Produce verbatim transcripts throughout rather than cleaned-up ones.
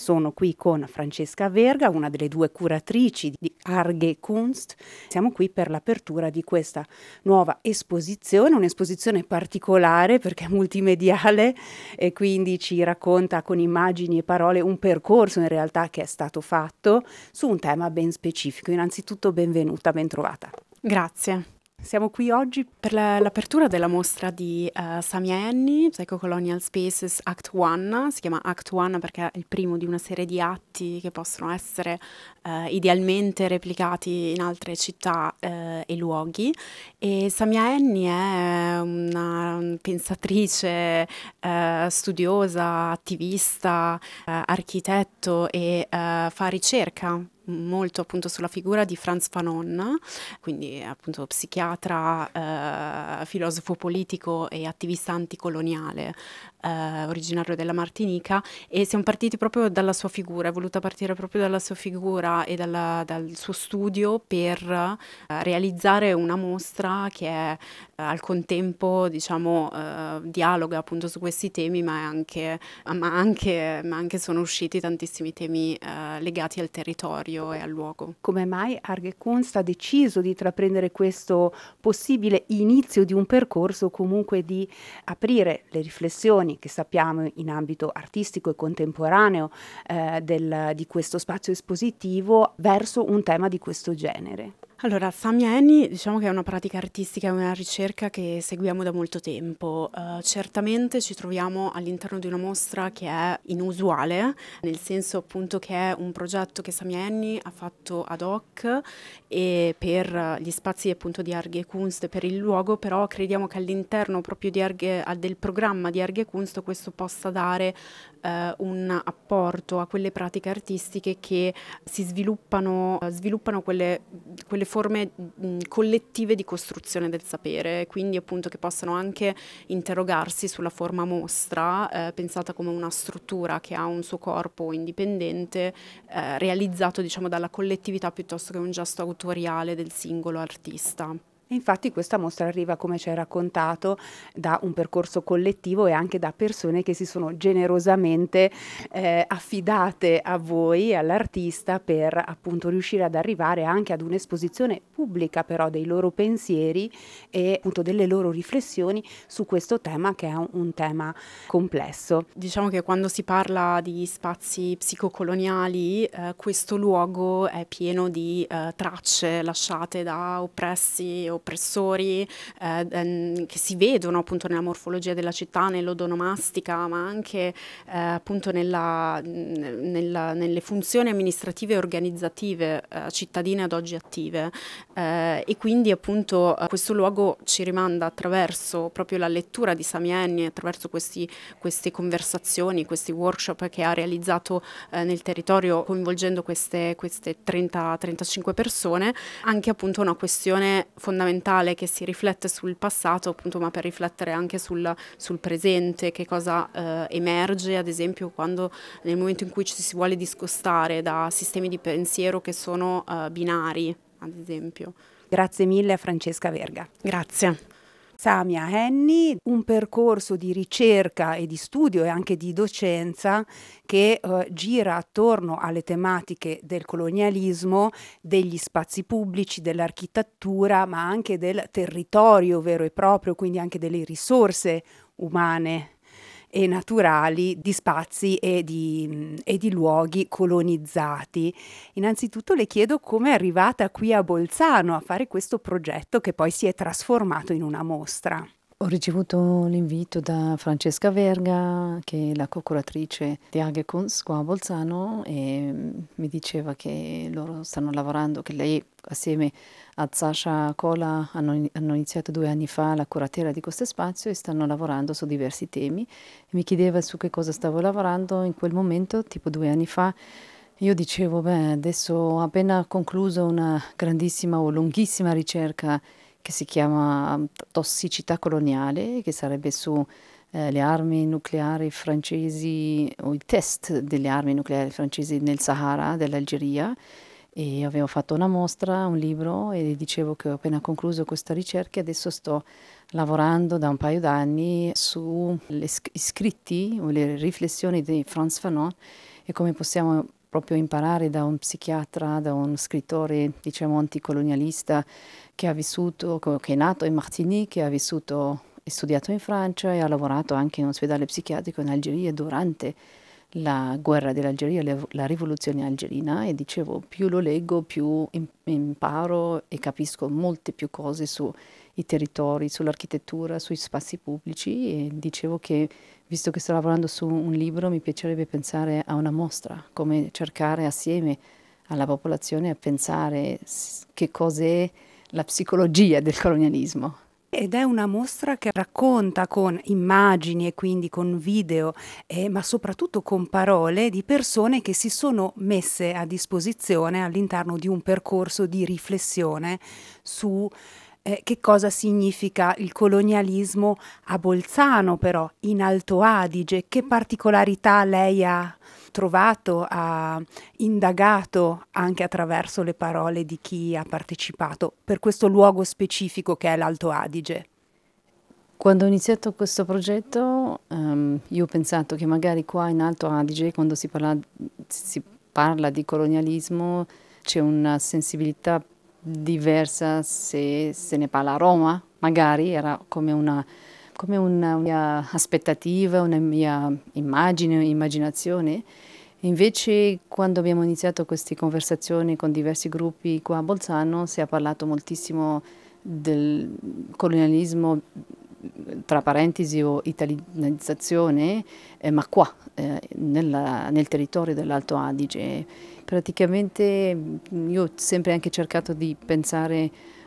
Sono qui con Francesca Verga, una delle due curatrici di Arge Kunst. Siamo qui per l'apertura di questa nuova esposizione, un'esposizione particolare perché è multimediale e quindi ci racconta con immagini e parole un percorso in realtà che è stato fatto su un tema ben specifico. Innanzitutto benvenuta, ben trovata. Grazie. Siamo qui oggi per la, l'apertura della mostra di uh, Samia Anni, Psycho-Colonial Spaces Act uno, si chiama Act uno perché è il primo di una serie di atti che possono essere uh, idealmente replicati in altre città uh, e luoghi. E Samia Anni è una pensatrice, uh, studiosa, attivista, uh, architetto e uh, fa ricerca molto appunto sulla figura di Frantz Fanon, quindi appunto psichiatra, eh, filosofo politico e attivista anticoloniale, eh, originario della Martinica, e siamo partiti proprio dalla sua figura, è voluta partire proprio dalla sua figura e dalla, dal suo studio per eh, realizzare una mostra che è eh, al contempo, diciamo, eh, dialoga appunto su questi temi, ma, è anche, ma, anche, ma anche sono usciti tantissimi temi eh, legati al territorio e al luogo. Come mai Arge Kunst ha deciso di intraprendere questo possibile inizio di un percorso, comunque di aprire le riflessioni che sappiamo in ambito artistico e contemporaneo eh, del, di questo spazio espositivo verso un tema di questo genere? Allora, Samia Anni, diciamo che è una pratica artistica, è una ricerca che seguiamo da molto tempo. Uh, certamente ci troviamo all'interno di una mostra che è inusuale, nel senso appunto che è un progetto che Samia Anni ha fatto ad hoc e per gli spazi appunto di Arge Kunst, per il luogo, però crediamo che all'interno proprio di Arge, del programma di Arge Kunst questo possa dare uh, un apporto a quelle pratiche artistiche che si sviluppano, uh, sviluppano quelle, quelle forme mh, collettive di costruzione del sapere, quindi appunto che possano anche interrogarsi sulla forma mostra, eh, pensata come una struttura che ha un suo corpo indipendente, eh, realizzato diciamo dalla collettività piuttosto che un gesto autoriale del singolo artista. E infatti questa mostra arriva, come ci hai raccontato, da un percorso collettivo e anche da persone che si sono generosamente eh, affidate a voi, all'artista, per appunto riuscire ad arrivare anche ad un'esposizione pubblica però dei loro pensieri e appunto delle loro riflessioni su questo tema che è un, un tema complesso. Diciamo che quando si parla di spazi psicocoloniali, eh, questo luogo è pieno di eh, tracce lasciate da oppressi o oppressori eh, che si vedono appunto nella morfologia della città, nell'odonomastica, ma anche eh, appunto nella, nella, nelle funzioni amministrative e organizzative eh, cittadine ad oggi attive. Eh, e quindi appunto questo luogo ci rimanda attraverso proprio la lettura di Samia Anni, attraverso questi, queste conversazioni, questi workshop che ha realizzato eh, nel territorio coinvolgendo queste, queste trenta trentacinque persone, anche appunto una questione fondamentale che si riflette sul passato, appunto, ma per riflettere anche sul, sul presente, che cosa eh, emerge, ad esempio, quando nel momento in cui ci si vuole discostare da sistemi di pensiero che sono eh, binari, ad esempio. Grazie mille a Francesca Verga. Grazie. Samia Anni, un percorso di ricerca e di studio e anche di docenza che eh, gira attorno alle tematiche del colonialismo, degli spazi pubblici, dell'architettura, ma anche del territorio vero e proprio, quindi anche delle risorse umane e naturali di spazi e di, e di luoghi colonizzati. Innanzitutto le chiedo come è arrivata qui a Bolzano a fare questo progetto che poi si è trasformato in una mostra. Ho ricevuto l'invito da Francesca Verga, che è la co-curatrice di Arge Kunst qua a Bolzano, e mi diceva che loro stanno lavorando, che lei assieme a Sasha Kola hanno, hanno iniziato due anni fa la curatela di questo spazio e stanno lavorando su diversi temi. E mi chiedeva su che cosa stavo lavorando in quel momento, tipo due anni fa. Io dicevo, beh, adesso ho appena concluso una grandissima o lunghissima ricerca che si chiama Tossicità coloniale, che sarebbe su eh, le armi nucleari francesi o i test delle armi nucleari francesi nel Sahara dell'Algeria, e avevo fatto una mostra, un libro, e dicevo che ho appena concluso questa ricerca e adesso sto lavorando da un paio d'anni su gli scritti o le riflessioni di Frantz Fanon, e come possiamo proprio imparare da un psichiatra, da un scrittore, diciamo, anticolonialista che ha vissuto, co- che è nato in Martinique, che ha vissuto e studiato in Francia e ha lavorato anche in un ospedale psichiatrico in Algeria durante la guerra dell'Algeria, la, la rivoluzione algerina, e dicevo, più lo leggo, più im- imparo e capisco molte più cose sui territori, sull'architettura, sui spazi pubblici, e dicevo che, visto che sto lavorando su un libro, mi piacerebbe pensare a una mostra, come cercare assieme alla popolazione a pensare s- che cos'è la psicologia del colonialismo. Ed è una mostra che racconta con immagini e quindi con video, eh, ma soprattutto con parole di persone che si sono messe a disposizione all'interno di un percorso di riflessione su eh, che cosa significa il colonialismo a Bolzano, però in Alto Adige, che particolarità lei ha trovato, ha indagato anche attraverso le parole di chi ha partecipato per questo luogo specifico che è l'Alto Adige. Quando ho iniziato questo progetto, ehm, io ho pensato che magari qua in Alto Adige, quando si parla, si parla di colonialismo, c'è una sensibilità diversa se se ne parla a Roma, magari era come una, come una mia aspettativa, una mia immagine, immaginazione. Invece, quando abbiamo iniziato queste conversazioni con diversi gruppi qua a Bolzano, si è parlato moltissimo del colonialismo, tra parentesi, o italianizzazione, eh, ma qua, eh, nella- nel territorio dell'Alto Adige. Praticamente mh, io ho sempre anche cercato di pensare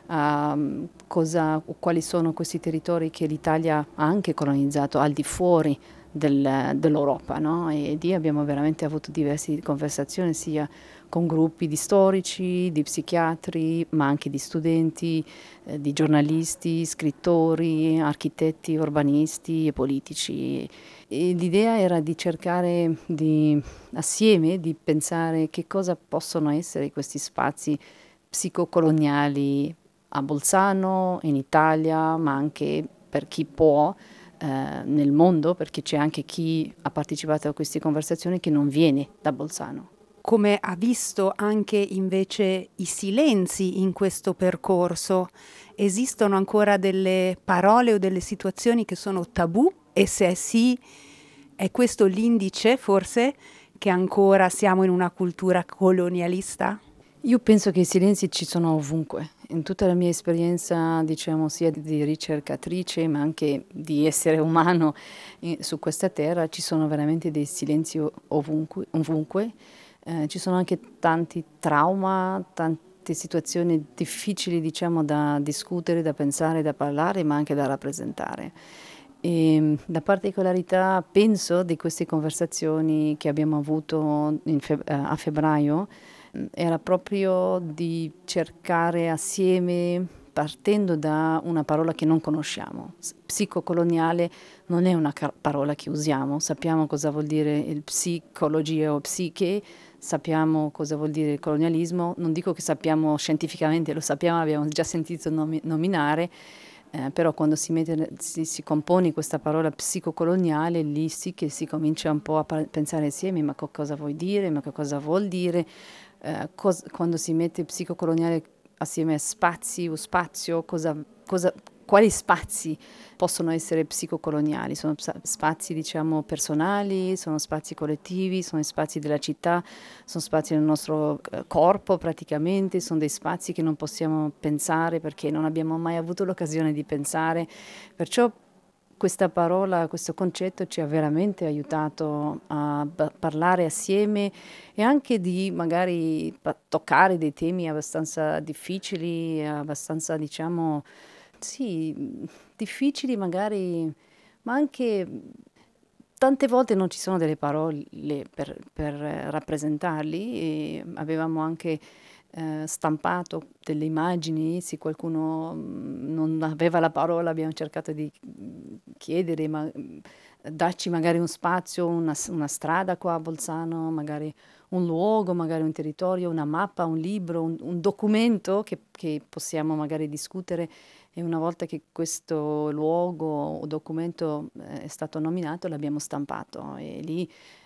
a mm, cosa, quali sono questi territori che l'Italia ha anche colonizzato al di fuori del- dell'Europa, no? E lì abbiamo veramente avuto diverse conversazioni, sia con gruppi di storici, di psichiatri, ma anche di studenti, eh, di giornalisti, scrittori, architetti, urbanisti e politici. E l'idea era di cercare di, assieme, di pensare che cosa possono essere questi spazi psicocoloniali a Bolzano, in Italia, ma anche per chi può, eh, nel mondo, perché c'è anche chi ha partecipato a queste conversazioni che non viene da Bolzano. Come ha visto anche invece i silenzi in questo percorso? Esistono ancora delle parole o delle situazioni che sono tabù? E se è sì, è questo l'indice forse che ancora siamo in una cultura colonialista? Io penso che i silenzi ci sono ovunque. In tutta la mia esperienza, diciamo, sia di ricercatrice, ma anche di essere umano eh, su questa terra, ci sono veramente dei silenzi o- ovunque. ovunque. Eh, ci sono anche tanti trauma, tante situazioni difficili, diciamo, da discutere, da pensare, da parlare, ma anche da rappresentare. E la particolarità, penso, di queste conversazioni che abbiamo avuto in feb- eh, a febbraio mh, era proprio di cercare assieme, partendo da una parola che non conosciamo. S- Psicocoloniale non è una ca- parola che usiamo, sappiamo cosa vuol dire il psicologia o psiche, sappiamo cosa vuol dire il colonialismo, non dico che sappiamo scientificamente, lo sappiamo, abbiamo già sentito nomi- nominare, eh, però quando si, mette, si, si compone questa parola psicocoloniale, lì sì che si comincia un po' a pa- pensare insieme, ma co- cosa vuoi dire, ma che cosa vuol dire, eh, cos- quando si mette psicocoloniale assieme a spazi o spazio, cosa, cosa- quali spazi possono essere psicocoloniali? Sono psa- spazi, diciamo, personali, sono spazi collettivi, sono spazi della città, sono spazi del nostro eh, corpo praticamente, sono dei spazi che non possiamo pensare perché non abbiamo mai avuto l'occasione di pensare. Perciò questa parola, questo concetto ci ha veramente aiutato a ba- parlare assieme e anche di magari pa- toccare dei temi abbastanza difficili, abbastanza, diciamo, sì, mh, difficili magari, ma anche mh, tante volte non ci sono delle parole per, per, eh, rappresentarli, e avevamo anche eh, stampato delle immagini, se qualcuno mh, non aveva la parola abbiamo cercato di mh, chiedere, ma mh, darci magari un spazio, una, s- una strada qua a Bolzano, magari un luogo, magari un territorio, una mappa, un libro, un, un documento che, che possiamo magari discutere, e una volta che questo luogo o documento eh, è stato nominato l'abbiamo stampato, e lì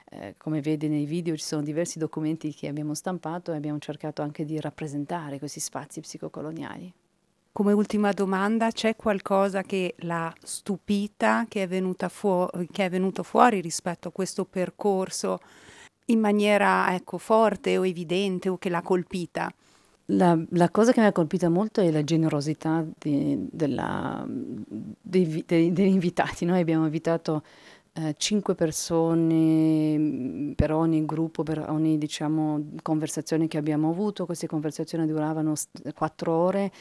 eh, come vede nei video ci sono diversi documenti che abbiamo stampato e abbiamo cercato anche di rappresentare questi spazi psicocoloniali. Come ultima domanda, c'è qualcosa che l'ha stupita, che è venuta fuo- che è venuto fuori rispetto a questo percorso in maniera, ecco, forte o evidente o che l'ha colpita? La, la cosa che mi ha colpita molto è la generosità di- della- dei, dei- degli invitati. Noi abbiamo invitato eh, cinque persone mh, per ogni gruppo, per ogni, diciamo, conversazione che abbiamo avuto. Queste conversazioni duravano s- quattro ore.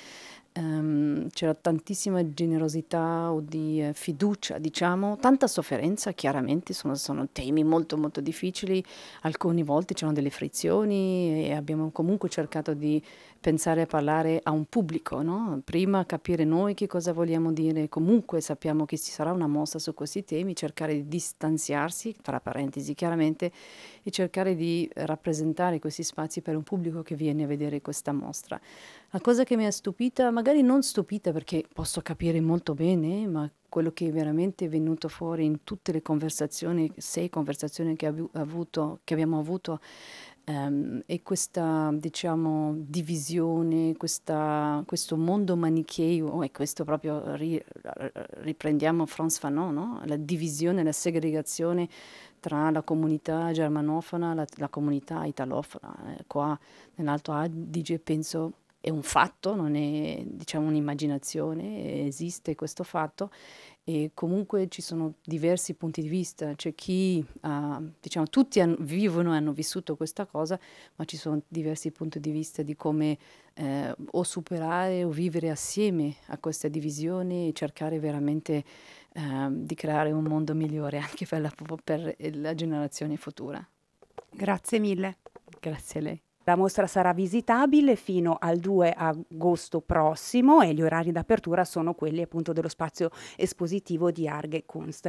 Ehm, c'era tantissima generosità o di eh, fiducia, diciamo, tanta sofferenza, chiaramente sono, sono temi molto molto difficili, alcune volte c'erano delle frizioni e abbiamo comunque cercato di pensare a parlare a un pubblico, no? Prima capire noi che cosa vogliamo dire, comunque sappiamo che ci sarà una mostra su questi temi, cercare di distanziarsi, tra parentesi chiaramente, e cercare di rappresentare questi spazi per un pubblico che viene a vedere questa mostra. La cosa che mi ha stupita, magari non stupita perché posso capire molto bene, ma quello che è veramente venuto fuori in tutte le conversazioni, sei conversazioni che, abbi- avuto, che abbiamo avuto, ehm, è questa, diciamo, divisione, questa- questo mondo manicheo, e questo proprio ri- riprendiamo Frantz Fanon, no? La divisione, la segregazione tra la comunità germanofona e la, la comunità italofona. Eh, qua nell'Alto Adige penso è un fatto, non è diciamo un'immaginazione, esiste questo fatto e comunque ci sono diversi punti di vista, c'è chi, ha, diciamo, tutti hanno- vivono e hanno vissuto questa cosa, ma ci sono diversi punti di vista di come eh, o superare o vivere assieme a questa divisione e cercare veramente ehm, di creare un mondo migliore anche per la, per la generazione futura. Grazie mille. Grazie a lei. La mostra sarà visitabile fino al due agosto prossimo e gli orari d'apertura sono quelli appunto dello spazio espositivo di Arge Kunst.